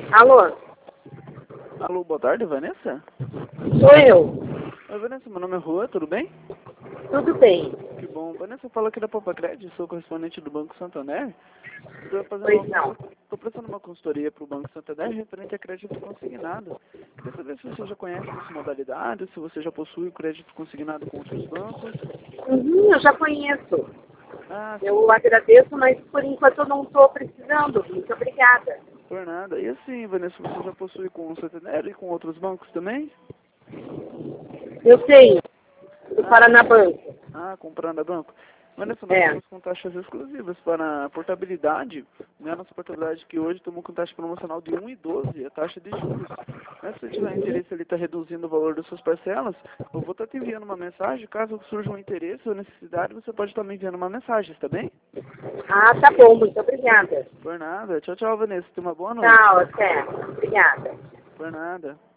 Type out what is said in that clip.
Alô? Alô, boa tarde, Vanessa? Sou eu. Oi, Vanessa, meu nome é Rua, tudo bem? Tudo bem? Que bom. Vanessa, fala aqui da Poupa Crédito, sou correspondente do Banco Santander. Pois não. Estou prestando uma consultoria para o Banco Santander referente a crédito consignado. Queria saber se você já conhece essa modalidade, se você já possui o crédito consignado com outros bancos. Eu já conheço. Ah, sim, Eu agradeço, mas por enquanto eu não estou precisando. Muito obrigada. por nada. E assim, Vanessa, você já possui com o Santander e com outros bancos também? Eu tenho. Do Ah, Paraná Banco. comprando a banco. Vanessa, nós É. estamos com taxas exclusivas para a portabilidade. Né? Nossa portabilidade que hoje estamos com taxa promocional de 1,12, a taxa de juros. Né? Se você tiver interesse, ele está reduzindo o valor das suas parcelas, eu vou estar te enviando uma mensagem. Caso surja um interesse ou necessidade, você pode estar me enviando uma mensagem, está bem? Ah, tá bom. Muito obrigada. Por nada. Tchau, tchau, Vanessa. Tenha uma boa noite. Tchau, até. Obrigada. Por nada.